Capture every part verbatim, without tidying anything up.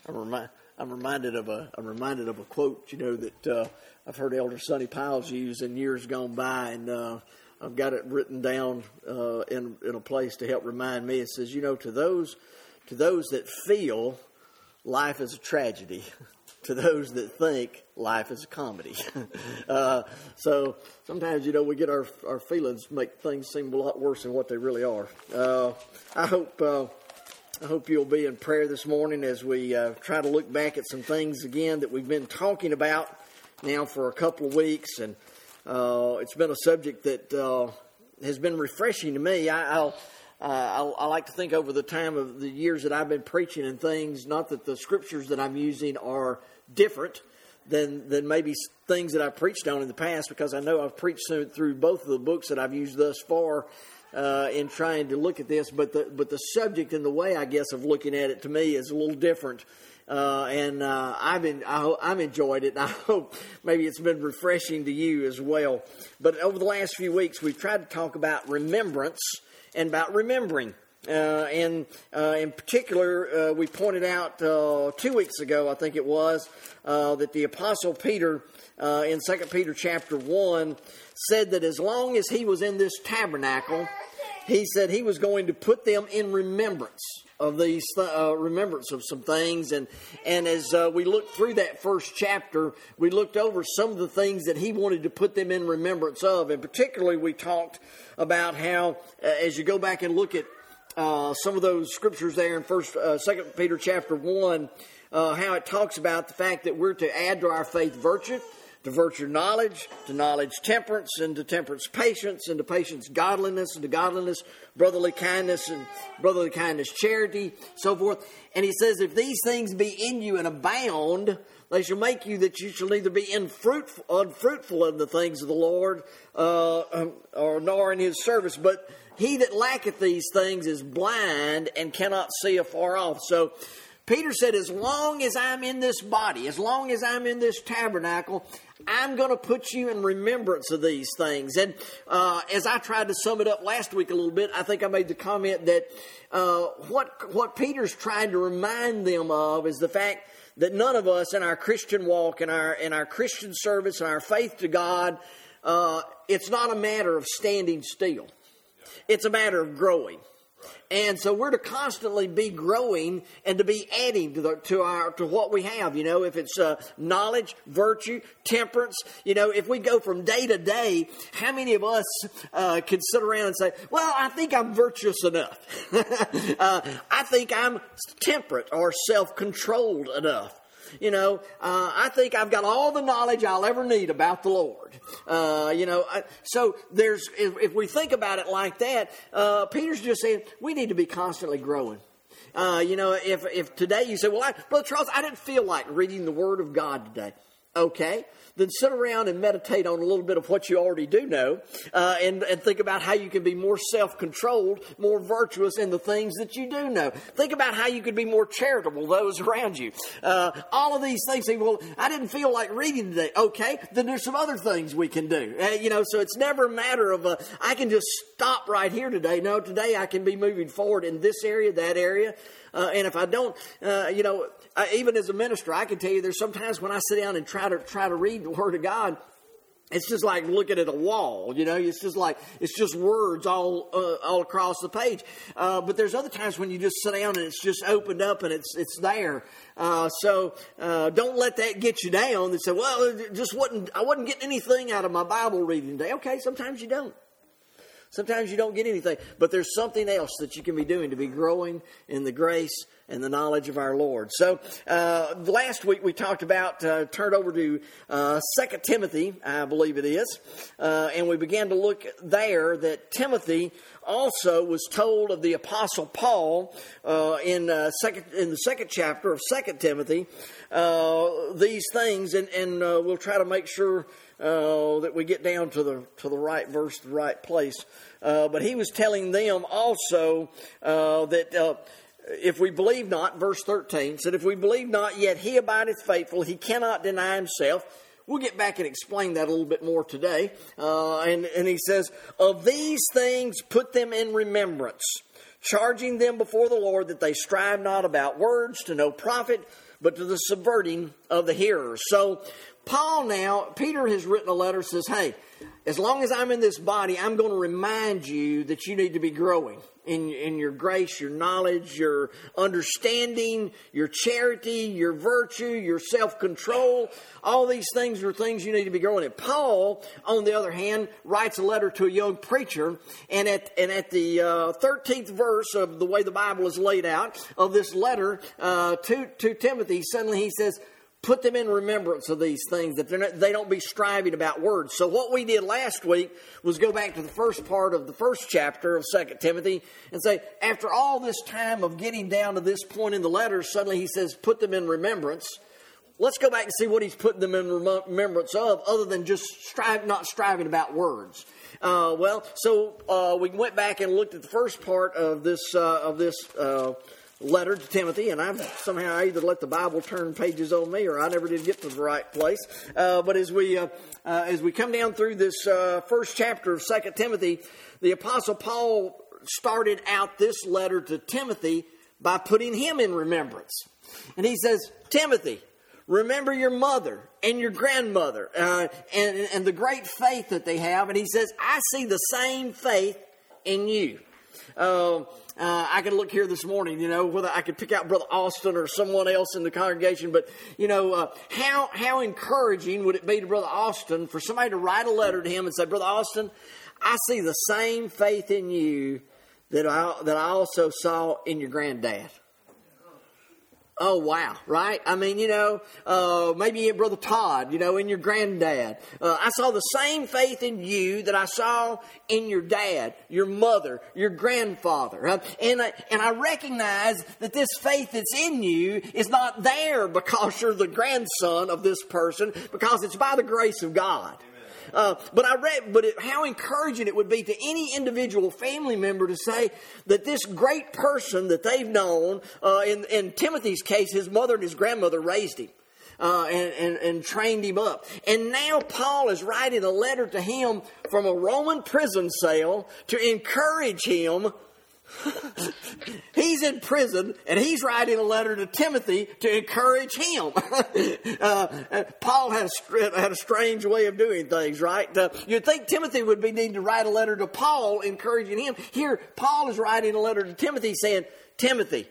I'm, remi- I'm reminded of a I'm reminded of a quote, you know, that uh, I've heard Elder Sonny Piles use in years gone by, and uh, I've got it written down uh, in in a place to help remind me. It says, you know, to those to those that feel, life is a tragedy. To those that think, life is a comedy. uh, so sometimes, you know, we get our our feelings make things seem a lot worse than what they really are. Uh, I hope uh, I hope you'll be in prayer this morning as we uh, try to look back at some things again that we've been talking about now for a couple of weeks, and uh, it's been a subject that uh, has been refreshing to me. I, I'll. Uh, I, I like to think over the time of the years that I've been preaching and things, not that the scriptures that I'm using are different than than maybe things that I've preached on in the past, because I know I've preached through, through both of the books that I've used thus far uh, in trying to look at this. But the but the subject and the way, I guess, of looking at it to me is a little different. Uh, and uh, I've been, I, I've enjoyed it, and I hope maybe it's been refreshing to you as well. But over the last few weeks, we've tried to talk about remembrance and about remembering. Uh, and uh, in particular, uh, we pointed out uh, two weeks ago, I think it was, uh, that the Apostle Peter uh, in Second Peter chapter one said that as long as he was in this tabernacle, he said he was going to put them in remembrance of these, uh, remembrance of some things. And, and as uh, we looked through that first chapter, we looked over some of the things that he wanted to put them in remembrance of. And particularly, we talked about how, uh, as you go back and look at uh, some of those scriptures there in First, uh, Second Peter chapter one, uh, how it talks about the fact that we're to add to our faith virtue, to virtue knowledge, to knowledge temperance, and to temperance patience, and to patience godliness, and to godliness brotherly kindness, and brotherly kindness charity, so forth. And he says, if these things be in you and abound, they shall make you that you shall neither be unfruitful, unfruitful in the things of the Lord, uh, or nor in his service. But he that lacketh these things is blind and cannot see afar off. So Peter said, as long as I'm in this body, as long as I'm in this tabernacle, I'm going to put you in remembrance of these things. And uh, as I tried to sum it up last week a little bit, I think I made the comment that uh, what what Peter's trying to remind them of is the fact that none of us in our Christian walk, in our in our Christian service, in our faith to God, uh, it's not a matter of standing still. It's a matter of growing. And so we're to constantly be growing and to be adding to the, to our to what we have. You know, if it's uh, knowledge, virtue, temperance. You know, if we go from day to day, how many of us uh, can sit around and say, "Well, I think I'm virtuous enough. uh, I think I'm temperate or self-controlled enough." You know, uh, I think I've got all the knowledge I'll ever need about the Lord. Uh, you know, so there's, if, if we think about it like that, uh, Peter's just saying we need to be constantly growing. Uh, you know, if if today you say, well, I, Brother Charles, I didn't feel like reading the Word of God today. Okay, then sit around and meditate on a little bit of what you already do know, uh, and, and think about how you can be more self-controlled, more virtuous in the things that you do know. Think about how you could be more charitable to those around you. Uh, all of these things, say, well, I didn't feel like reading today. Okay, then there's some other things we can do. Uh, you know, so it's never a matter of, uh, I can just stop right here today. No, today I can be moving forward in this area, that area. Uh, and if I don't, uh, you know, I, even as a minister, I can tell you there's sometimes when I sit down and try to try to read the Word of God, it's just like looking at a wall, you know. It's just like, it's just words all uh, all across the page. Uh, but there's other times when you just sit down and it's just opened up and it's it's there. Uh, so uh, don't let that get you down and say, well, it just wasn't, I wasn't getting anything out of my Bible reading today. Okay, sometimes you don't. Sometimes you don't get anything, but there's something else that you can be doing to be growing in the grace and the knowledge of our Lord. So uh, last week we talked about, uh, turned over to uh, Second Timothy, I believe it is, uh, and we began to look there that Timothy also was told of the Apostle Paul uh, in uh, second in the second chapter of Second Timothy uh, these things, and, and uh, we'll try to make sure Uh, that we get down to the to the right verse, the right place. Uh, but he was telling them also uh, that uh, if we believe not, verse thirteen said, if we believe not, yet he abideth faithful, he cannot deny himself. We'll get back and explain that a little bit more today. Uh, and, and he says, of these things put them in remembrance, charging them before the Lord that they strive not about words to no profit, but to the subverting of the hearers. So Paul now, Peter has written a letter that says, hey, as long as I'm in this body, I'm going to remind you that you need to be growing in, in your grace, your knowledge, your understanding, your charity, your virtue, your self-control. All these things are things you need to be growing in. Paul, on the other hand, writes a letter to a young preacher, and at and at the uh, thirteenth verse of the way the Bible is laid out of this letter uh, to, to Timothy, suddenly he says, put them in remembrance of these things, that they're not, they don't be striving about words. So what we did last week was go back to the first part of the first chapter of Second Timothy and say, after all this time of getting down to this point in the letter, suddenly he says, put them in remembrance. Let's go back and see what he's putting them in remembrance of, other than just strive, not striving about words. Uh, well, so uh, we went back and looked at the first part of this uh, of this uh letter to Timothy, and I've somehow either let the Bible turn pages on me, or I never did get to the right place. Uh, but as we uh, uh, as we come down through this uh, first chapter of Second Timothy, the Apostle Paul started out this letter to Timothy by putting him in remembrance, and he says, Timothy, remember your mother and your grandmother uh, and and the great faith that they have. And he says, I see the same faith in you. Uh, Uh, I could look here this morning, you know, whether I could pick out Brother Austin or someone else in the congregation, but, you know, uh, how how encouraging would it be to Brother Austin for somebody to write a letter to him and say, Brother Austin, I see the same faith in you that I, that I also saw in your granddad. Oh, wow, right? I mean, you know, uh, maybe in Brother Todd, you know, in your granddad. Uh, I saw the same faith in you that I saw in your dad, your mother, your grandfather. Uh, and, I, and I recognize that this faith that's in you is not there because you're the grandson of this person, because it's by the grace of God. Uh, but I read, but it, how encouraging it would be to any individual family member to say that this great person that they've known, uh, in, in Timothy's case, his mother and his grandmother raised him uh, and, and, and trained him up. And now Paul is writing a letter to him from a Roman prison cell to encourage him. He's in prison, and he's writing a letter to Timothy to encourage him. uh, Paul had a, had a strange way of doing things, right? Uh, you'd think Timothy would be needing to write a letter to Paul encouraging him. Here, Paul is writing a letter to Timothy saying, Timothy,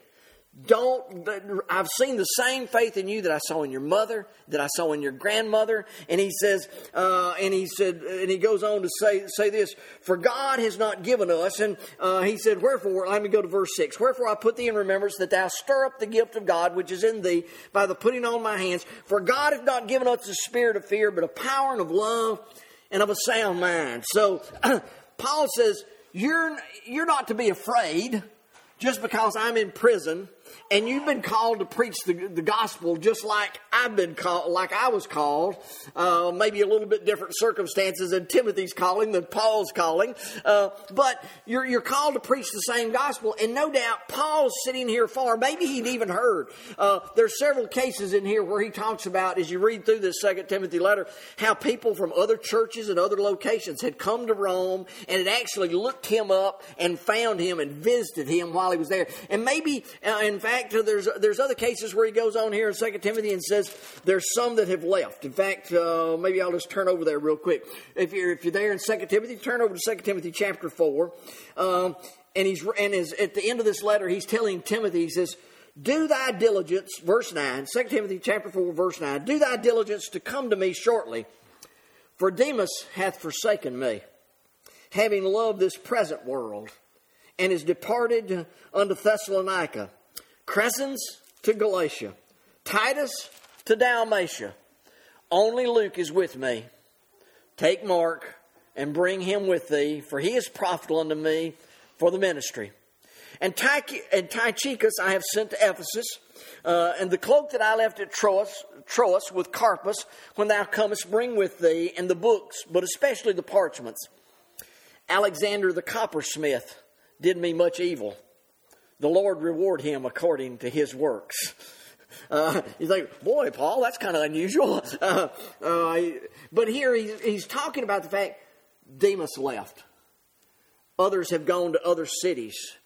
Don't, I've seen the same faith in you that I saw in your mother, that I saw in your grandmother. And he says, uh, and he said, and he goes on to say, say this, for God has not given us. And, uh, he said, wherefore, let me go to verse six. Wherefore I put thee in remembrance that thou stir up the gift of God, which is in thee by the putting on my hands. For God hath not given us the spirit of fear, but of power and of love and of a sound mind. So Paul says, you're, you're not to be afraid just because I'm in prison. And you've been called to preach the, the gospel just like I've been called, like I was called. Uh, maybe a little bit different circumstances than Timothy's calling, than Paul's calling. Uh, but you're, you're called to preach the same gospel. And no doubt Paul's sitting here far. Maybe he'd even heard. Uh, there's several cases in here where he talks about, as you read through this Second Timothy letter, how people from other churches and other locations had come to Rome and had actually looked him up and found him and visited him while he was there. And maybe, uh, in fact, there's there's other cases where he goes on here in Second Timothy and says there's some that have left. In fact, uh, maybe I'll just turn over there real quick. If you're if you're there in Second Timothy, turn over to Second Timothy chapter four. Um, and he's and is at the end of this letter, he's telling Timothy, he says, do thy diligence, verse nine, Second Timothy chapter four, verse nine, do thy diligence to come to me shortly, for Demas hath forsaken me, having loved this present world, and is departed unto Thessalonica. Crescens to Galatia, Titus to Dalmatia. Only Luke is with me. Take Mark and bring him with thee, for he is profitable unto me for the ministry. And, Ty- and Tychicus I have sent to Ephesus, uh, and the cloak that I left at Troas, Troas with Carpus, when thou comest, bring with thee, and the books, but especially the parchments. Alexander the coppersmith did me much evil. The Lord reward him according to his works. Uh, you think, boy, Paul, that's kind of unusual. Uh, uh, but here he, he's talking about the fact Demas left. Others have gone to other cities.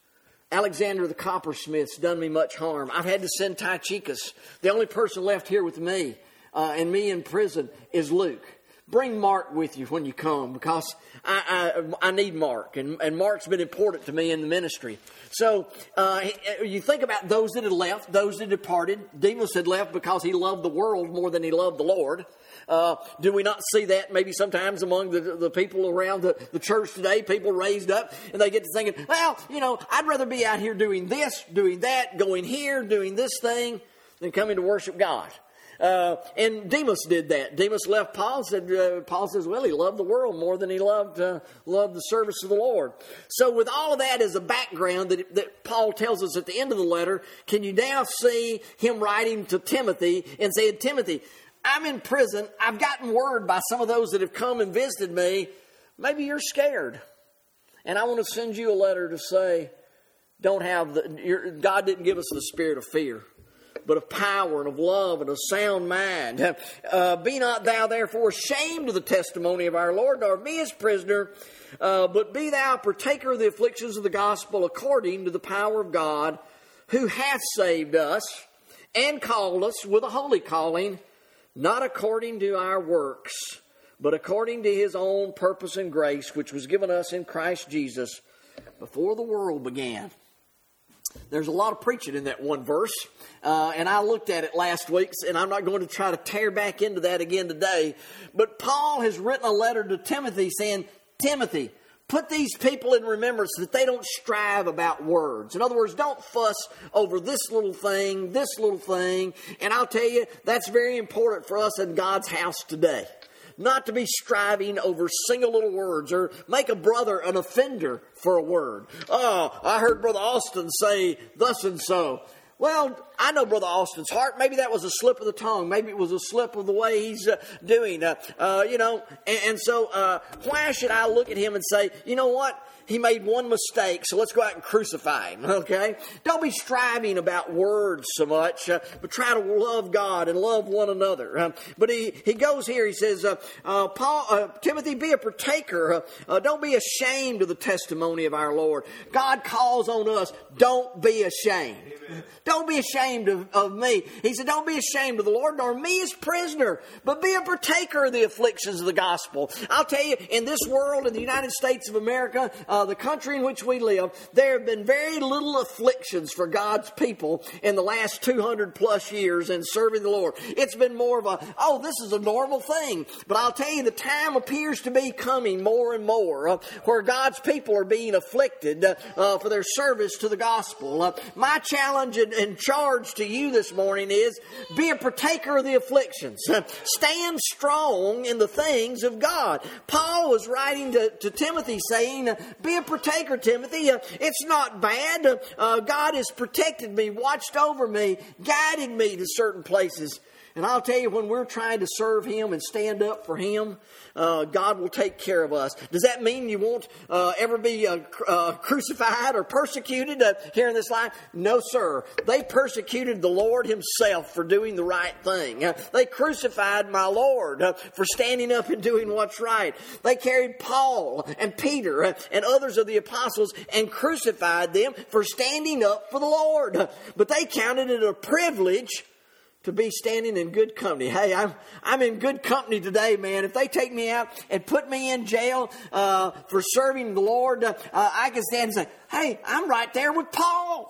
Alexander the coppersmith's done me much harm. I've had to send Tychicus. The only person left here with me uh, and me in prison is Luke. Bring Mark with you when you come, because I, I, I need Mark, and, and Mark's been important to me in the ministry. So uh, you think about those that had left, those that departed. Demas had left because he loved the world more than he loved the Lord. Uh, do we not see that maybe sometimes among the, the people around the, the church today? People raised up and they get to thinking, well, you know, I'd rather be out here doing this, doing that, going here, doing this thing, than coming to worship God. Uh, and Demas did that. Demas left Paul. Said uh, Paul says, well, he loved the world more than he loved uh, loved the service of the Lord. So with all of that as a background that, that Paul tells us at the end of the letter, can you now see him writing to Timothy and saying, Timothy, I'm in prison. I've gotten word by some of those that have come and visited me. Maybe you're scared. And I want to send you a letter to say, don't have the, your, God didn't give us the spirit of fear, but of power and of love and of sound mind. Uh, be not thou therefore ashamed of the testimony of our Lord, nor be his prisoner, uh, but be thou a partaker of the afflictions of the gospel according to the power of God, who hath saved us and called us with a holy calling, not according to our works, but according to his own purpose and grace, which was given us in Christ Jesus before the world began. There's a lot of preaching in that one verse, uh, and I looked at it last week, and I'm not going to try to tear back into that again today. But Paul has written a letter to Timothy saying, Timothy, put these people in remembrance that they don't strive about words. In other words, don't fuss over this little thing, this little thing. And I'll tell you, that's very important for us in God's house today. Not to be striving over single little words or make a brother an offender for a word. Oh, I heard Brother Austin say thus and so. Well, I know Brother Austin's heart. Maybe that was a slip of the tongue. Maybe it was a slip of the way he's uh, doing. Uh, uh, you know, and, and so uh, why should I look at him and say, you know what? He made one mistake, so let's go out and crucify him, okay? Don't be striving about words so much, uh, but try to love God and love one another. Uh, but he, he goes here, he says, uh, uh, Paul, uh, Timothy, be a partaker. Uh, uh, don't be ashamed of the testimony of our Lord. God calls on us, don't be ashamed. Amen. Don't be ashamed of, of me. He said, don't be ashamed of the Lord, nor me as prisoner, but be a partaker of the afflictions of the gospel. I'll tell you, in this world, in the United States of America, uh, the country in which we live, there have been very little afflictions for God's people in the last two hundred plus years in serving the Lord. It's been more of a, oh, this is a normal thing. But I'll tell you, the time appears to be coming more and more uh, where God's people are being afflicted uh, uh, for their service to the gospel. Uh, my challenge and, and charge to you this morning is be a partaker of the afflictions. Uh, stand strong in the things of God. Paul was writing to, to Timothy saying, uh, be a partaker, Timothy. Uh, it's not bad. Uh, uh, God has protected me, watched over me, guided me to certain places. And I'll tell you, when we're trying to serve Him and stand up for Him, uh, God will take care of us. Does that mean you won't uh, ever be uh, cr- uh, crucified or persecuted uh, here in this life? No, sir. They persecuted the Lord Himself for doing the right thing. Uh, they crucified my Lord uh, for standing up and doing what's right. They carried Paul and Peter uh, and others of the apostles and crucified them for standing up for the Lord. Uh, but they counted it a privilege to be standing in good company. Hey, I'm I'm in good company today, man. If they take me out and put me in jail uh, for serving the Lord, uh, I can stand and say, hey, I'm right there with Paul.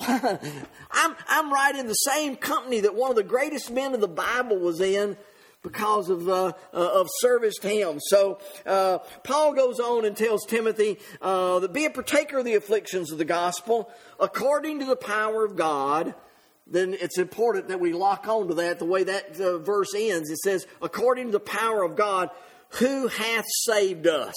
I'm I'm right in the same company that one of the greatest men of the Bible was in because of uh, uh, of service to him. So uh, Paul goes on and tells Timothy uh, that be a partaker of the afflictions of the gospel according to the power of God. Then it's important that we lock on to that the way that uh, verse ends. It says, according to the power of God, who hath saved us.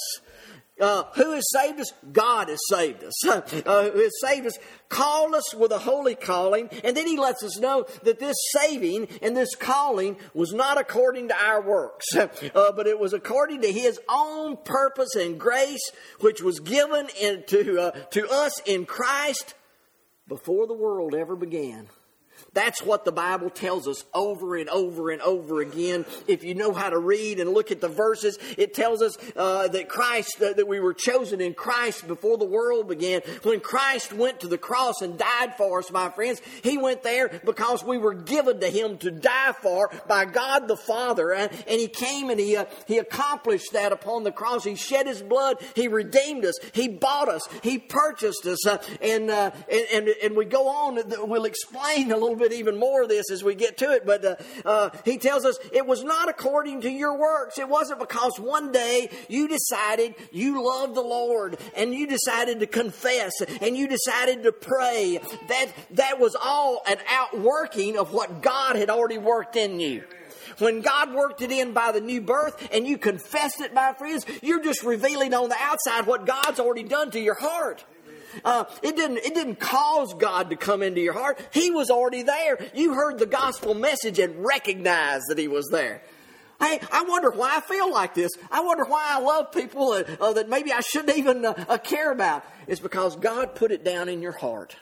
Uh, who has saved us? God has saved us. uh, who has saved us, called us with a holy calling. And then he lets us know that this saving and this calling was not according to our works, uh, but it was according to His own purpose and grace, which was given in, to, uh, to us in Christ before the world ever began. That's what the Bible tells us over and over and over again. If you know how to read and look at the verses, it tells us uh, that Christ, uh, that we were chosen in Christ before the world began. When Christ went to the cross and died for us, my friends, He went there because we were given to Him to die for by God the Father. And, and He came and He, uh, He accomplished that upon the cross. He shed His blood. He redeemed us. He bought us. He purchased us. Uh, and, uh, and, and, and we go on. We'll explain a little bit even more of this as we get to it, but uh, uh, he tells us it was not according to your works. It wasn't because one day you decided you loved the Lord and you decided to confess and you decided to pray. That that was all an outworking of what God had already worked in you. When God worked it in by the new birth and you confessed it, my friends, you're just revealing on the outside what God's already done to your heart. Uh, it didn't, it didn't cause God to come into your heart. He was already there. You heard the gospel message and recognized that He was there. Hey, I wonder why I feel like this. I wonder why I love people uh, uh, that maybe I shouldn't even uh, uh, care about. It's because God put it down in your heart.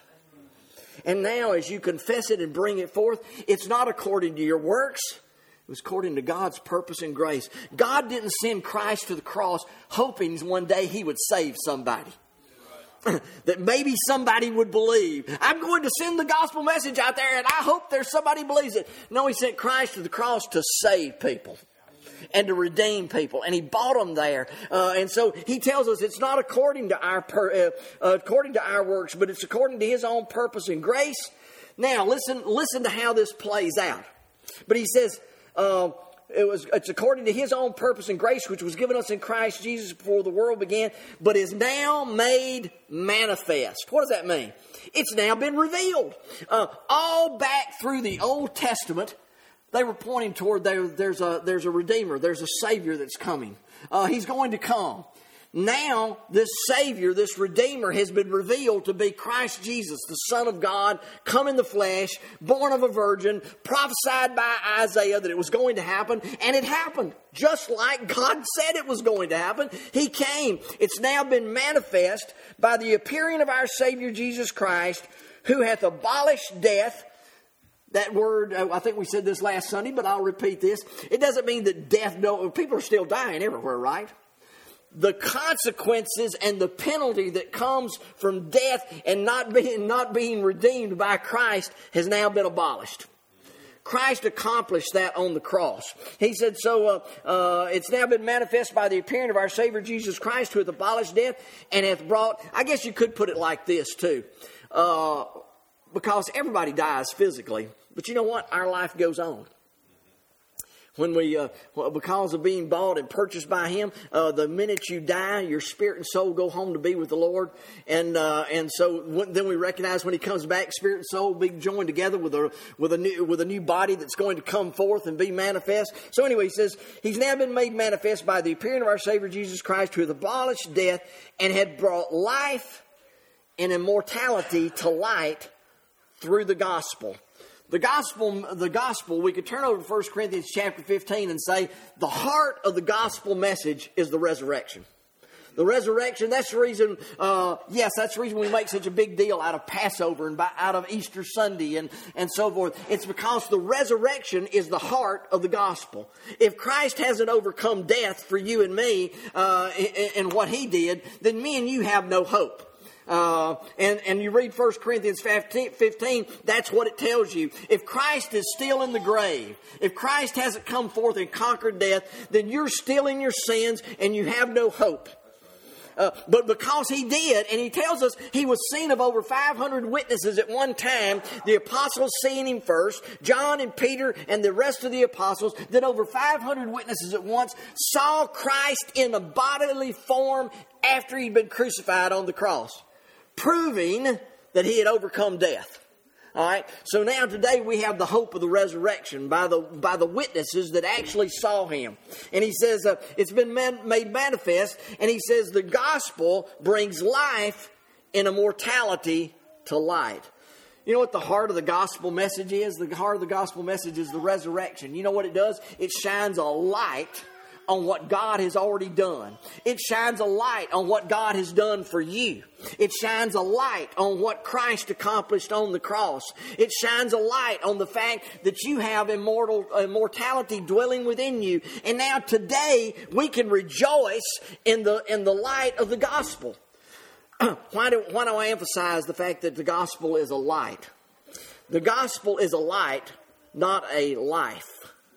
And now as you confess it and bring it forth, it's not according to your works. It was according to God's purpose and grace. God didn't send Christ to the cross hoping one day He would save somebody. That maybe somebody would believe. I'm going to send the gospel message out there and I hope there's somebody who believes it. No, He sent Christ to the cross to save people and to redeem people. And He bought them there. Uh, and so He tells us it's not according to our per, uh, uh, according to our works, but it's according to His own purpose and grace. Now, listen, listen to how this plays out. But He says, uh, It was, it's according to His own purpose and grace, which was given us in Christ Jesus before the world began, but is now made manifest. What does that mean? It's now been revealed. Uh, all back through the Old Testament, they were pointing toward there, there's a there's a Redeemer, there's a Savior that's coming. Uh, he's going to come. Now, this Savior, this Redeemer has been revealed to be Christ Jesus, the Son of God, come in the flesh, born of a virgin, prophesied by Isaiah that it was going to happen, and it happened. Just like God said it was going to happen, He came. It's now been manifest by the appearing of our Savior Jesus Christ, who hath abolished death. That word, I think we said this last Sunday, but I'll repeat this. It doesn't mean that death, no, people are still dying everywhere, right? The consequences and the penalty that comes from death and not being not being redeemed by Christ has now been abolished. Christ accomplished that on the cross. He said, so uh, uh, it's now been manifest by the appearing of our Savior Jesus Christ, who hath abolished death and hath brought, I guess you could put it like this too, uh, because everybody dies physically, but you know what? Our life goes on. When we, uh, because of being bought and purchased by Him, uh, the minute you die, your spirit and soul go home to be with the Lord. And, uh, and so when, then we recognize when He comes back, spirit and soul will be joined together with a, with a new, with a new body that's going to come forth and be manifest. So anyway, He says, He's now been made manifest by the appearing of our Savior Jesus Christ, who hath abolished death and had brought life and immortality to light through the gospel. The gospel, the gospel, we could turn over to First Corinthians chapter fifteen and say the heart of the gospel message is the resurrection. The resurrection, that's the reason, uh, yes, that's the reason we make such a big deal out of Passover and by, out of Easter Sunday and, and so forth. It's because the resurrection is the heart of the gospel. If Christ hasn't overcome death for you and me uh, in, in what He did, then me and you have no hope. Uh, and, and you read First Corinthians fifteen, that's what it tells you. If Christ is still in the grave, if Christ hasn't come forth and conquered death, then you're still in your sins and you have no hope. Uh, but because He did, and He tells us He was seen of over five hundred witnesses at one time, the apostles seeing Him first, John and Peter and the rest of the apostles, then over five hundred witnesses at once saw Christ in a bodily form after He'd been crucified on the cross, proving that He had overcome death. All right. So now today we have the hope of the resurrection by the by the witnesses that actually saw Him. And He says uh, it's been man, made manifest. And He says the gospel brings life and immortality to light. You know what the heart of the gospel message is? The heart of the gospel message is the resurrection. You know what it does? It shines a light on what God has already done. It shines a light on what God has done for you. It shines a light on what Christ accomplished on the cross. It shines a light on the fact that you have immortal immortality dwelling within you. And now today we can rejoice in the in the light of the gospel. Why do, why do I emphasize the fact that the gospel is a light? The gospel is a light, not a life.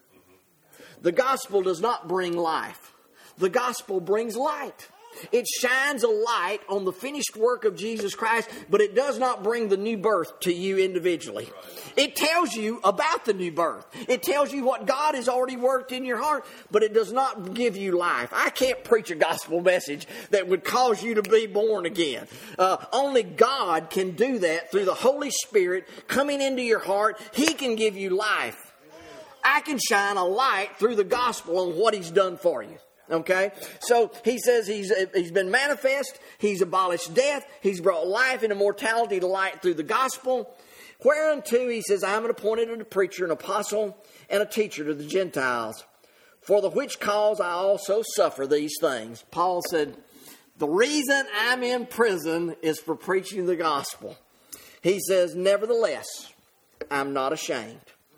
The gospel does not bring life. The gospel brings light. It shines a light on the finished work of Jesus Christ, but it does not bring the new birth to you individually. It tells you about the new birth. It tells you what God has already worked in your heart, but it does not give you life. I can't preach a gospel message that would cause you to be born again. Uh, only God can do that through the Holy Spirit coming into your heart. He can give you life. I can shine a light through the gospel on what He's done for you. Okay? So he says he's he's been manifest. He's abolished death. He's brought life and immortality to light through the gospel. Whereunto, he says, I am appointed a preacher, an apostle, and a teacher to the Gentiles. For the which cause I also suffer these things. Paul said, the reason I'm in prison is for preaching the gospel. He says, nevertheless, I'm not ashamed.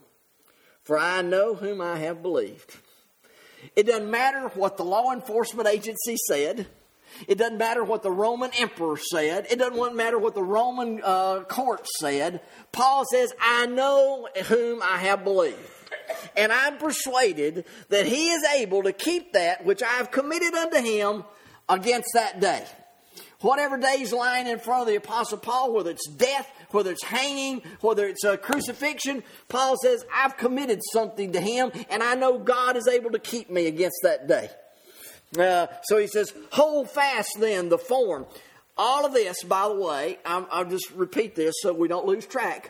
For I know whom I have believed. It doesn't matter what the law enforcement agency said. It doesn't matter what the Roman emperor said. It doesn't matter what the Roman uh, court said. Paul says, I know whom I have believed. And I'm persuaded that He is able to keep that which I have committed unto Him against that day. Whatever day's lying in front of the Apostle Paul, whether it's death, whether it's hanging, whether it's a crucifixion, Paul says, I've committed something to Him, and I know God is able to keep me against that day. Uh, so he says, hold fast then the form. All of this, by the way, I'm, I'll just repeat this so we don't lose track.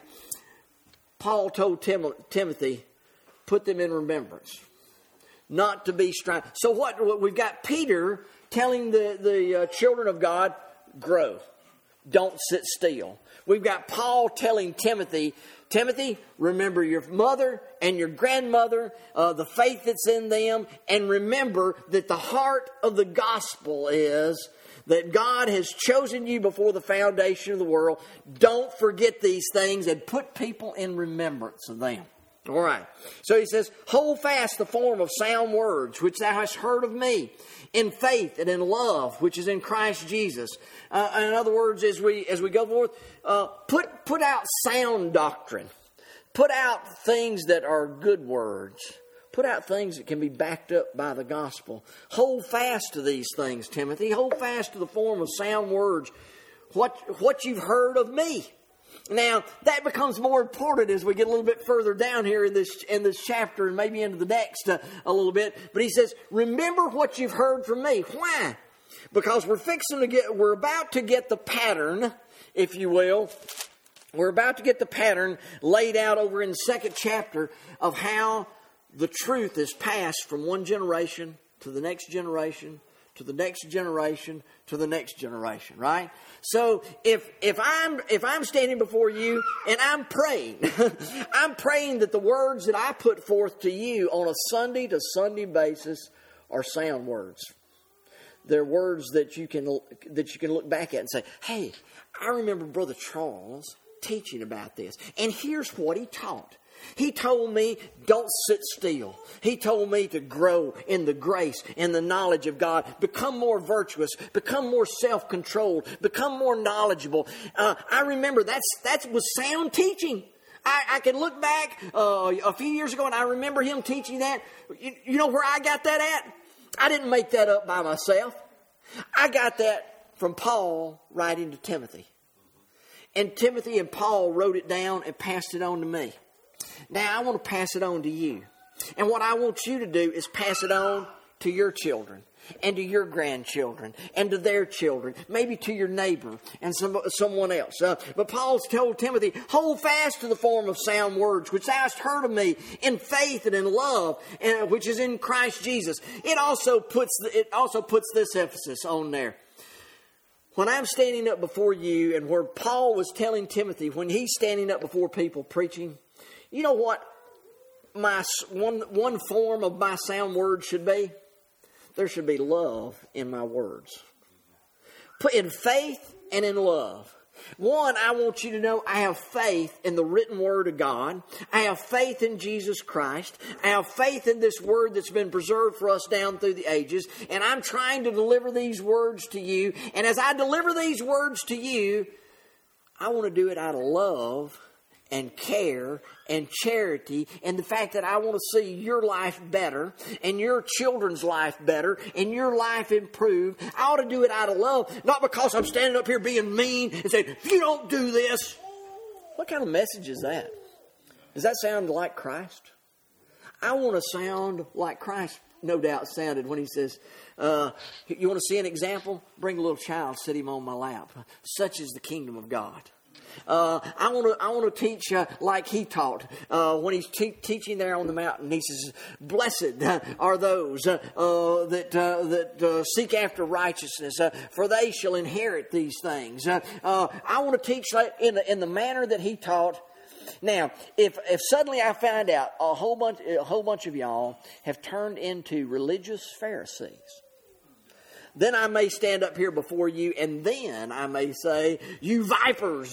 Paul told Tim, Timothy, put them in remembrance, not to be striving. So what? We've got Peter telling the, the uh, children of God, grow. Don't sit still. We've got Paul telling Timothy, Timothy, remember your mother and your grandmother, uh, the faith that's in them, and remember that the heart of the gospel is that God has chosen you before the foundation of the world. Don't forget these things and put people in remembrance of them. All right. So he says, hold fast the form of sound words, which thou hast heard of me, in faith and in love, which is in Christ Jesus. Uh, in other words, as we as we go forth, uh, put put out sound doctrine. Put out things that are good words. Put out things that can be backed up by the gospel. Hold fast to these things, Timothy. Hold fast to the form of sound words, what what you've heard of me. Now, that becomes more important as we get a little bit further down here in this in this chapter and maybe into the next uh, a little bit. But he says, remember what you've heard from me. Why? Because we're fixing to get, we're about to get the pattern, if you will. We're about to get the pattern laid out over in the second chapter of how the truth is passed from one generation to the next generation, to the next generation, to the next generation, right? So if if I'm if I'm standing before you and I'm praying, I'm praying that the words that I put forth to you on a Sunday to Sunday basis are sound words. They're words that you can that you can look back at and say, "Hey, I remember Brother Charles teaching about this, and here's what he taught. He told me, don't sit still. He told me to grow in the grace and the knowledge of God. Become more virtuous. Become more self-controlled. Become more knowledgeable." Uh, I remember that's that was sound teaching. I, I can look back uh, a few years ago and I remember him teaching that. You, you know where I got that at? I didn't make that up by myself. I got that from Paul writing to Timothy. And Timothy and Paul wrote it down and passed it on to me. Now, I want to pass it on to you. And what I want you to do is pass it on to your children and to your grandchildren and to their children, maybe to your neighbor and some, someone else. Uh, but Paul's told Timothy, hold fast to the form of sound words, which thou hast heard of me in faith and in love, and, which is in Christ Jesus. It also puts the, it also puts this emphasis on there. When I'm standing up before you, and where Paul was telling Timothy, when he's standing up before people preaching, you know what my one one form of my sound word should be? there should be love in my words. Put in faith and in love. One, I want you to know I have faith in the written word of God. I have faith in Jesus Christ. I have faith in this word that's been preserved for us down through the ages. And I'm trying to deliver these words to you. And as I deliver these words to you, I want to do it out of love and care and charity, and the fact that I want to see your life better and your children's life better and your life improved. I ought to do it out of love, not because I'm standing up here being mean and saying, you don't do this. What kind of message is that? Does that sound like Christ? I want to sound like Christ, no doubt, sounded when he says, uh, you want to see an example? Bring a little child, sit him on my lap. Such is the kingdom of God. Uh, I want to I want to teach uh, like he taught uh, when he's te- teaching there on the mountain. He says, "Blessed are those uh, uh, that uh, that uh, seek after righteousness, uh, for they shall inherit these things." Uh, uh, I want to teach like in the in the manner that he taught. Now, if if suddenly I find out a whole bunch a whole bunch of y'all have turned into religious Pharisees, then I may stand up here before you, and then I may say, "You vipers,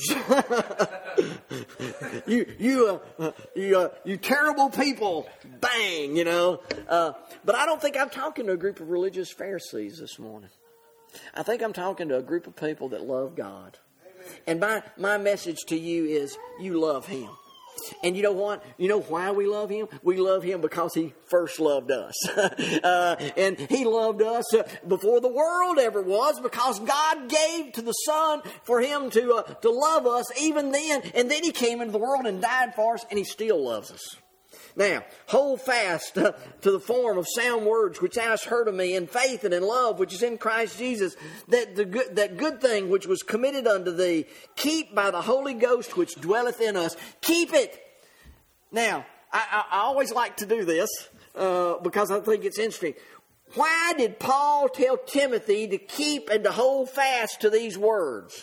you you uh, you uh, you terrible people!" Bang, you know. Uh, but I don't think I'm talking to a group of religious Pharisees this morning. I think I'm talking to a group of people that love God, and my my message to you is, you love Him. And you know what? You know why we love Him? We love Him because He first loved us. uh, and He loved us uh, before the world ever was, because God gave to the Son for Him to uh, to love us even then. And then He came into the world and died for us, and He still loves us. Now, hold fast uh, to the form of sound words which thou hast heard of me, in faith and in love which is in Christ Jesus, that the good, that good thing which was committed unto thee, keep by the Holy Ghost which dwelleth in us. Keep it. Now, I, I, I always like to do this uh, because I think it's interesting. Why did Paul tell Timothy to keep and to hold fast to these words?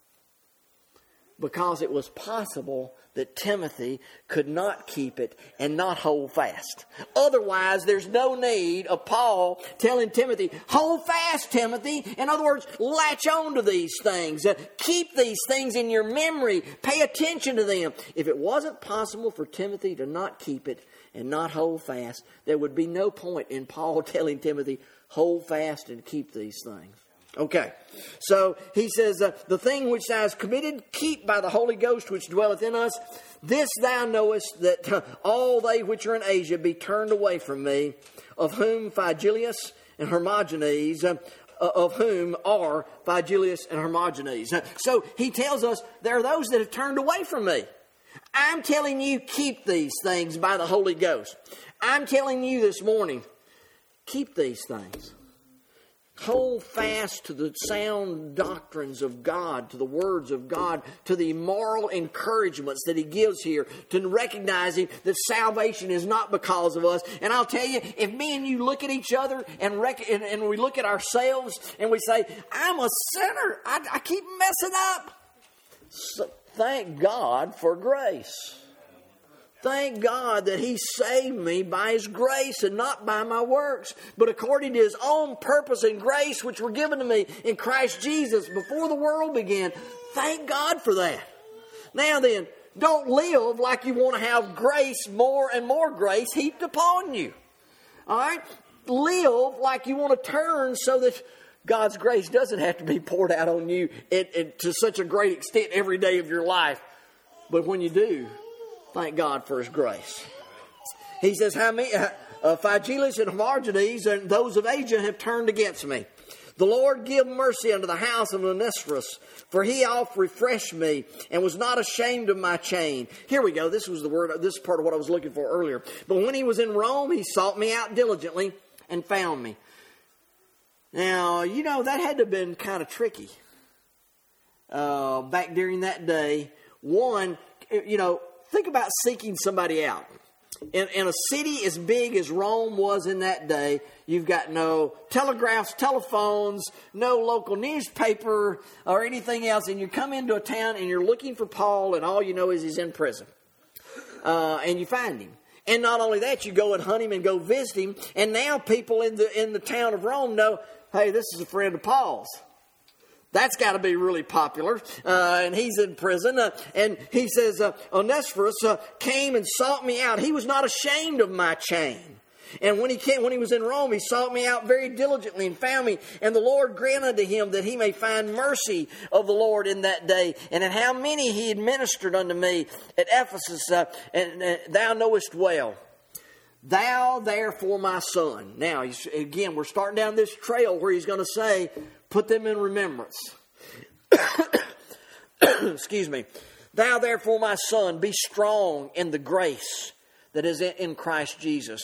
Because it was possible that Timothy could not keep it and not hold fast. Otherwise, there's no need of Paul telling Timothy, hold fast, Timothy. In other words, latch on to these things. Uh, keep these things in your memory. Pay attention to them. If it wasn't possible for Timothy to not keep it and not hold fast, there would be no point in Paul telling Timothy, hold fast and keep these things. Okay, so he says, uh, the thing which thou hast committed, keep by the Holy Ghost which dwelleth in us. This thou knowest, that uh, all they which are in Asia be turned away from me, of whom Phygellus and Hermogenes, uh, of whom are Phygellus and Hermogenes. Uh, so he tells us there are those that have turned away from me. I'm telling you, keep these things by the Holy Ghost. I'm telling you this morning, keep these things. Hold fast to the sound doctrines of God, to the words of God, to the moral encouragements that He gives here, to recognizing that salvation is not because of us. And I'll tell you, if me and you look at each other and, rec- and, and we look at ourselves and we say, I'm a sinner, I, I keep messing up. So thank God for grace. Thank God that He saved me by His grace and not by my works, but according to His own purpose and grace which were given to me in Christ Jesus before the world began. Thank God for that. Now then, don't live like you want to have grace, more and more grace heaped upon you. All right? Live like you want to turn so that God's grace doesn't have to be poured out on you it, it, to such a great extent every day of your life. But when you do, thank God for His grace. He says, how many, uh, uh, Phygellus and Hermogenes and those of Asia have turned against me. The Lord give mercy unto the house of Onesiphorus, for he oft refreshed me and was not ashamed of my chain. Here we go. This was the word, this is part of what I was looking for earlier. But when he was in Rome, he sought me out diligently and found me. Now, you know, that had to have been kind of tricky. Uh, back during that day, one, you know, think about seeking somebody out. In, in a city as big as Rome was in that day, you've got no telegraphs, telephones, no local newspaper or anything else. And you come into a town and you're looking for Paul, and all you know is he's in prison. Uh, and you find him. And not only that, you go and hunt him and go visit him. And now people in the in the town of Rome know, hey, this is a friend of Paul's. That's got to be really popular. Uh, and he's in prison. Uh, and he says, uh, Onesiphorus uh, came and sought me out. He was not ashamed of my chain. And when he came, when he was in Rome, he sought me out very diligently and found me. And the Lord granted unto him that he may find mercy of the Lord in that day. And in how many he administered unto me at Ephesus, uh, and uh, thou knowest well. Thou therefore, my son. Now, he's, again, we're starting down this trail where he's going to say, put them in remembrance. Excuse me. Thou therefore, my son, be strong in the grace that is in Christ Jesus.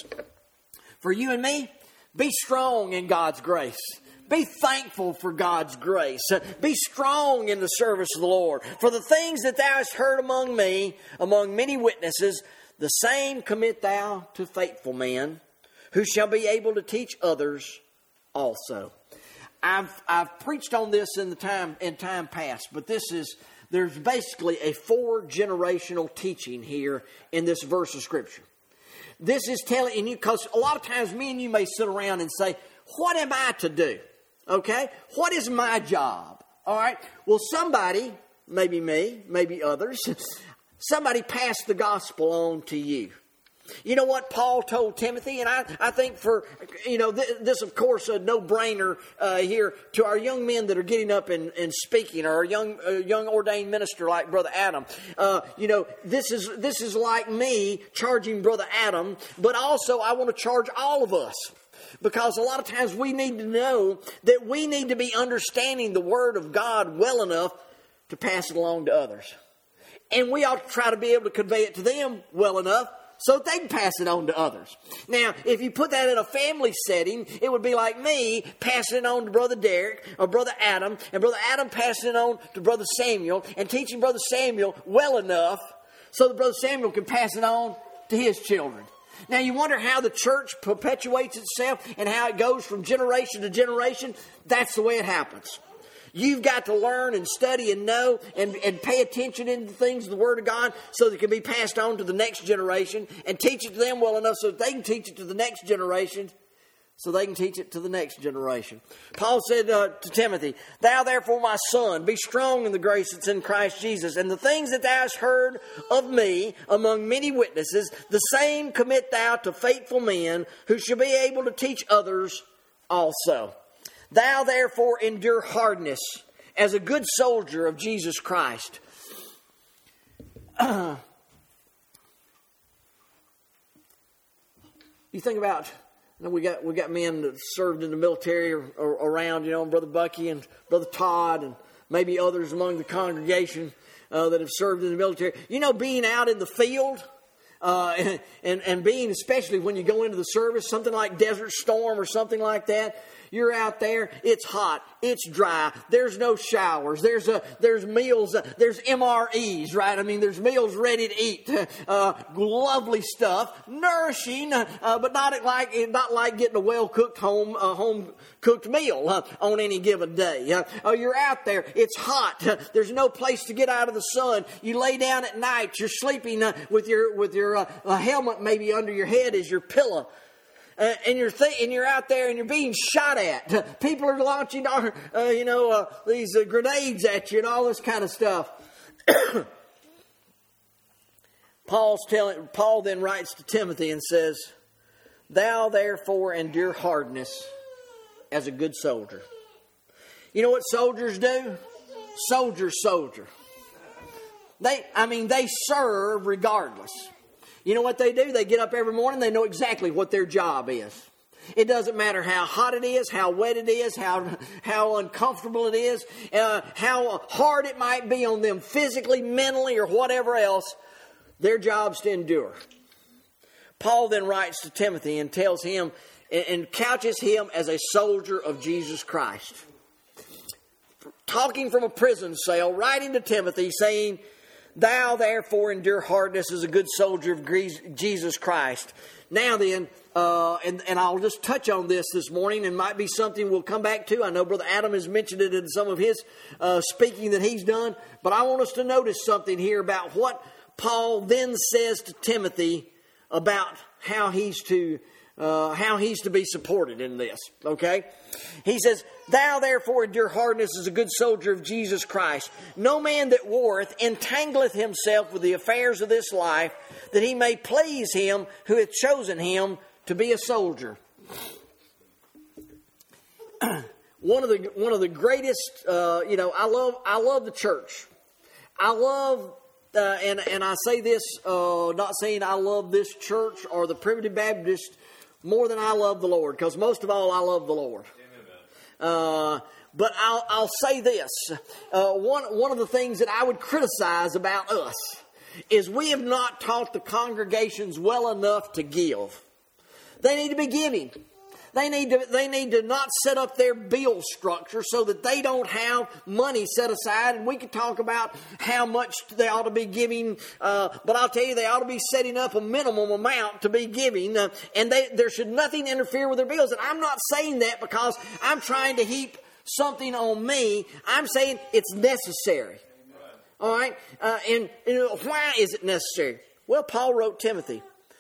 For you and me, be strong in God's grace. Be thankful for God's grace. Be strong in the service of the Lord. For the things that thou hast heard among me, among many witnesses, the same commit thou to faithful men, who shall be able to teach others also. I've I've preached on this in the time in time past, but this is there's basically a four generational teaching here in this verse of Scripture. This is telling you, because a lot of times me and you may sit around and say, what am I to do? Okay? What is my job? All right? Well, somebody, maybe me, maybe others, somebody passed the gospel on to you. You know what Paul told Timothy? And I, I think for, you know, th- this, of course, a no-brainer uh, here to our young men that are getting up and, and speaking, or a young, uh, young ordained minister like Brother Adam. Uh, you know, this is, this is like me charging Brother Adam, but also I want to charge all of us. Because a lot of times we need to know that we need to be understanding the Word of God well enough to pass it along to others. And we ought to try to be able to convey it to them well enough so they can pass it on to others. Now, if you put that in a family setting, it would be like me passing it on to Brother Derek or Brother Adam, and Brother Adam passing it on to Brother Samuel, and teaching Brother Samuel well enough so that Brother Samuel can pass it on to his children. Now, you wonder how the church perpetuates itself and how it goes from generation to generation. That's the way it happens. You've got to learn and study and know and, and pay attention into the things of the Word of God so that it can be passed on to the next generation, and teach it to them well enough so that they can teach it to the next generation so they can teach it to the next generation. Paul said uh, to Timothy, Thou therefore, my son, be strong in the grace that's in Christ Jesus, and the things that thou hast heard of me among many witnesses, the same commit thou to faithful men, who shall be able to teach others also. Thou therefore endure hardness as a good soldier of Jesus Christ. Uh, you think about, you know, we got we got men that served in the military or, or around, you know, Brother Bucky and Brother Todd and maybe others among the congregation uh, that have served in the military. You know, being out in the field. Uh, and, and, and being, especially when you go into the service, something like Desert Storm or something like that, you're out there, it's hot, it's dry, there's no showers, there's a, there's meals, uh, there's M R Es, right? I mean, there's meals ready to eat, uh, lovely stuff, nourishing, uh, but not like, not like getting a well-cooked home, uh, home-cooked meal uh, on any given day. Uh, uh, you're out there, it's hot, uh, there's no place to get out of the sun, you lay down at night, you're sleeping uh, with your, with your uh, a helmet maybe under your head as your pillow. Uh, and you're th- and you're out there and you're being shot at. Uh, people are launching, uh, uh, you know, uh, these uh, grenades at you and all this kind of stuff. Paul's telling. Paul then writes to Timothy and says, "Thou therefore endure hardness as a good soldier." You know what soldiers do? Soldiers soldier. They, I mean, they serve regardless. You know what they do? They get up every morning. They know exactly what their job is. It doesn't matter how hot it is, how wet it is, how how uncomfortable it is, uh, how hard it might be on them physically, mentally, or whatever else. Their job's to endure. Paul then writes to Timothy and tells him and, and couches him as a soldier of Jesus Christ. Talking from a prison cell, writing to Timothy saying, Thou therefore endure hardness as a good soldier of Jesus Christ. Now then, uh, and, and I'll just touch on this this morning, and might be something we'll come back to. I know Brother Adam has mentioned it in some of his uh, speaking that he's done. But I want us to notice something here about what Paul then says to Timothy about how he's to uh, how he's to be supported in this. Okay, he says, "Thou therefore endure hardness as a good soldier of Jesus Christ. No man that warreth entangleth himself with the affairs of this life, that he may please him who hath chosen him to be a soldier." One of the one of the greatest, uh, you know, I love I love the church. I love, uh, and and I say this, uh, not saying I love this church or the Primitive Baptist more than I love the Lord, because most of all I love the Lord. Uh, but I'll I'll say this: uh, one one of the things that I would criticize about us is we have not taught the congregations well enough to give. They need to be giving. They need to they need to not set up their bill structure so that they don't have money set aside. And we could talk about how much they ought to be giving, uh, but I'll tell you, they ought to be setting up a minimum amount to be giving, uh, and they, there should nothing interfere with their bills. And I'm not saying that because I'm trying to heap something on me. I'm saying it's necessary. All right, uh, and, and why is it necessary? Well, Paul wrote Timothy,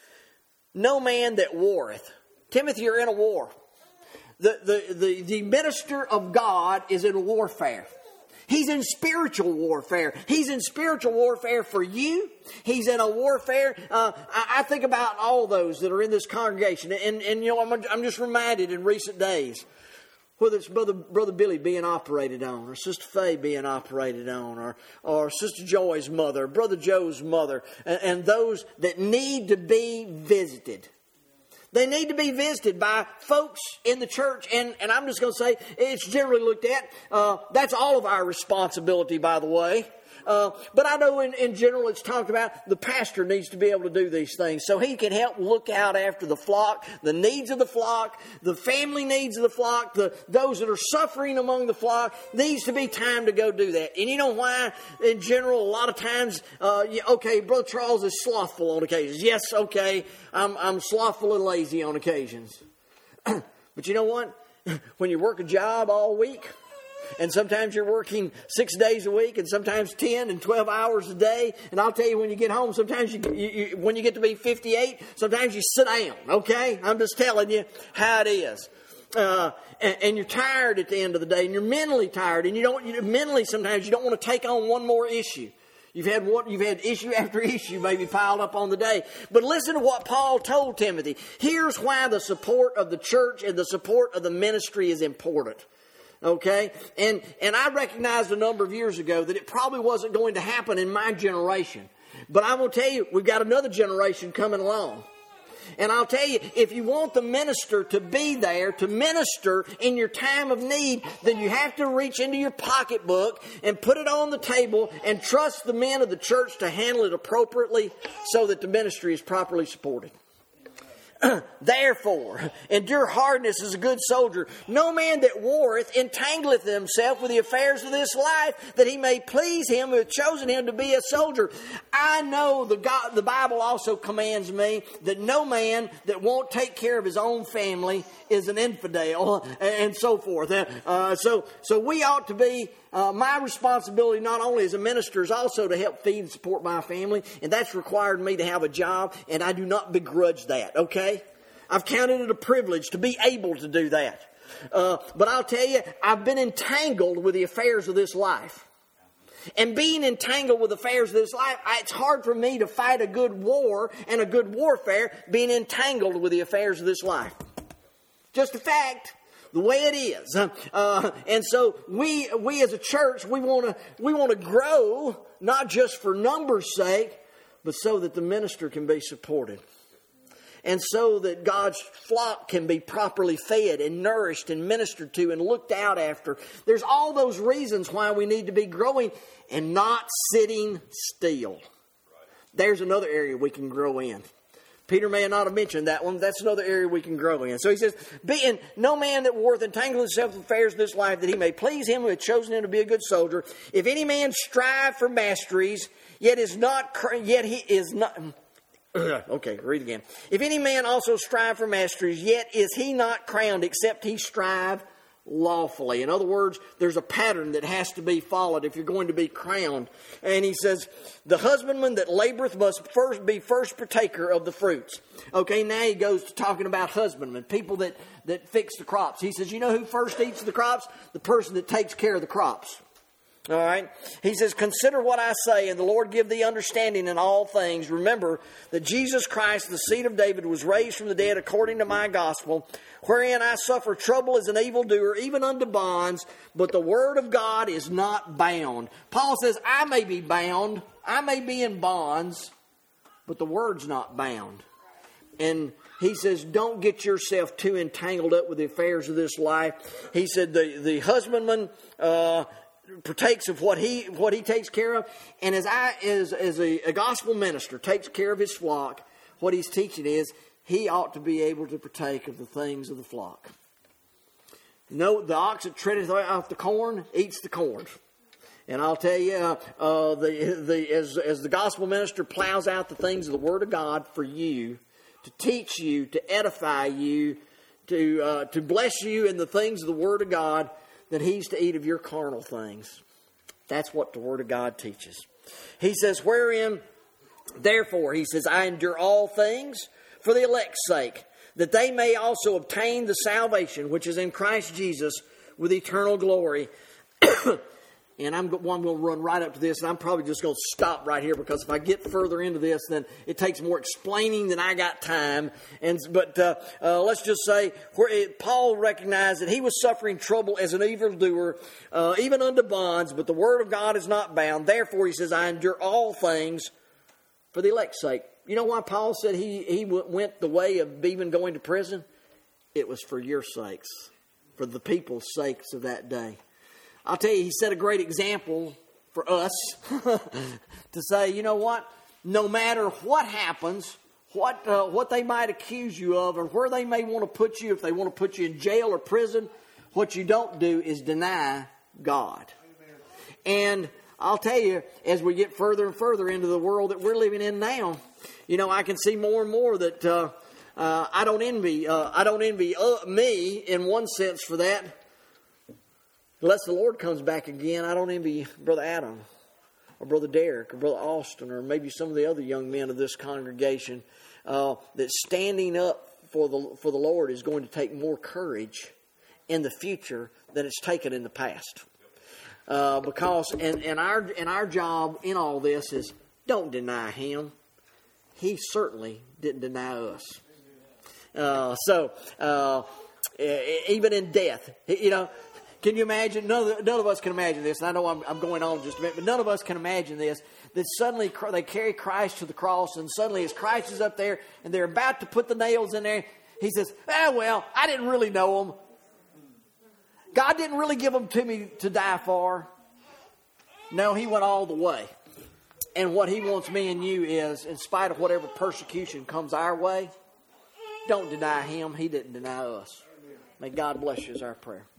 "No man that warreth." Timothy, you're in a war. The, the, the, the minister of God is in warfare. He's in spiritual warfare. He's in spiritual warfare for you. He's in a warfare. Uh, I, I think about all those that are in this congregation. And, and you know, I'm, I'm just reminded in recent days, whether it's Brother, Brother Billy being operated on, or Sister Faye being operated on, or, or Sister Joy's mother, Brother Joe's mother, and, and those that need to be visited. They need to be visited by folks in the church. And, and I'm just going to say, it's generally looked at. Uh, that's all of our responsibility, by the way. Uh, but I know in, in general it's talked about the pastor needs to be able to do these things so he can help look out after the flock, the needs of the flock, the family needs of the flock, the those that are suffering among the flock. Needs to be time to go do that. And you know why? In general, a lot of times, uh, yeah, okay, Brother Charles is slothful on occasions. Yes, okay, I'm, I'm slothful and lazy on occasions. But you know what? When you work a job all week, and sometimes you're working six days a week, and sometimes ten and twelve hours a day. And I'll tell you, when you get home, sometimes you, you, you when you get to be fifty-eight, sometimes you sit down. Okay, I'm just telling you how it is. Uh, and, and you're tired at the end of the day, and you're mentally tired, and you don't you, mentally sometimes you don't want to take on one more issue. You've had what you've had issue after issue maybe piled up on the day. But listen to what Paul told Timothy. Here's why the support of the church and the support of the ministry is important. Okay, and and I recognized a number of years ago that it probably wasn't going to happen in my generation. But I'm going to tell you, we've got another generation coming along. And I'll tell you, if you want the minister to be there, to minister in your time of need, then you have to reach into your pocketbook and put it on the table and trust the men of the church to handle it appropriately so that the ministry is properly supported. Therefore, endure hardness as a good soldier. No man that warreth entangleth himself with the affairs of this life, that he may please him who hath chosen him to be a soldier. I know the God, the Bible also commands me that no man that won't take care of his own family is an infidel, and so forth. Uh, so, so we ought to be. Uh, my responsibility not only as a minister is also to help feed and support my family, and that's required me to have a job, and I do not begrudge that, okay? I've counted it a privilege to be able to do that. Uh, but I'll tell you, I've been entangled with the affairs of this life. And being entangled with the affairs of this life, I, it's hard for me to fight a good war and a good warfare being entangled with the affairs of this life. Just a fact. The way it is, uh, and so we we as a church we want to we want to grow not just for numbers' sake, but so that the minister can be supported, and so that God's flock can be properly fed and nourished and ministered to and looked out after. There's all those reasons why we need to be growing and not sitting still. There's another area we can grow in. Peter may not have mentioned that one. That's another area we can grow in. So he says, being no man that warreth entangle himself with affairs of this life, that he may please him who hath chosen him to be a good soldier. If any man strive for masteries, yet is not, yet he is not. Okay, read again. If any man also strive for masteries, yet is he not crowned, except he strive lawfully. In other words, there's a pattern that has to be followed if you're going to be crowned. And he says, the husbandman that laboreth must first be first partaker of the fruits. Okay, now he goes to talking about husbandmen, people that, that fix the crops. He says, you know who first eats the crops? The person that takes care of the crops. All right. He says, consider what I say, and the Lord give thee understanding in all things. Remember that Jesus Christ, the seed of David, was raised from the dead according to my gospel, wherein I suffer trouble as an evildoer, even unto bonds, but the word of God is not bound. Paul says, I may be bound, I may be in bonds, but the word's not bound. And he says, don't get yourself too entangled up with the affairs of this life. He said, the, the husbandman uh, partakes of what he what he takes care of. And as I as, as a, a gospel minister takes care of his flock, what he's teaching is he ought to be able to partake of the things of the flock. You know, the ox that treadeth out the corn eats the corn. And I'll tell you, uh, uh, the the as as the gospel minister plows out the things of the Word of God for you, to teach you, to edify you, to uh, to bless you in the things of the Word of God, that he's to eat of your carnal things. That's what the Word of God teaches. He says, wherein, therefore, he says, I endure all things for the elect's sake, that they may also obtain the salvation which is in Christ Jesus with eternal glory. And I'm, well, I'm going to run right up to this, and I'm probably just going to stop right here, because if I get further into this, then it takes more explaining than I got time. And But uh, uh, let's just say, where it, Paul recognized that he was suffering trouble as an evildoer, uh, even unto bonds, but the word of God is not bound. Therefore, he says, I endure all things for the elect's sake. You know why Paul said he, he went the way of even going to prison? It was for your sakes, for the people's sakes of that day. I'll tell you, he set a great example for us to say, you know what? No matter what happens, what uh, what they might accuse you of, or where they may want to put you, if they want to put you in jail or prison, what you don't do is deny God. And I'll tell you, as we get further and further into the world that we're living in now, you know, I can see more and more that uh, uh, I don't envy. Uh, I don't envy uh, me in one sense for that. Unless the Lord comes back again, I don't envy Brother Adam or Brother Derek or Brother Austin or maybe some of the other young men of this congregation. Uh, that standing up for the for the Lord is going to take more courage in the future than it's taken in the past. Uh, because and, and our and our job in all this is don't deny Him. He certainly didn't deny us. Uh, so uh, even in death, you know. Can you imagine? None of, the, none of us can imagine this. And I know I'm, I'm going on just a minute, but none of us can imagine this. That suddenly they carry Christ to the cross, and suddenly as Christ is up there, and they're about to put the nails in there, he says, "Ah, well, I didn't really know them. God didn't really give them to me to die for. No, He went all the way. And what He wants me and you is, in spite of whatever persecution comes our way, don't deny Him. He didn't deny us. May God bless you is our prayer."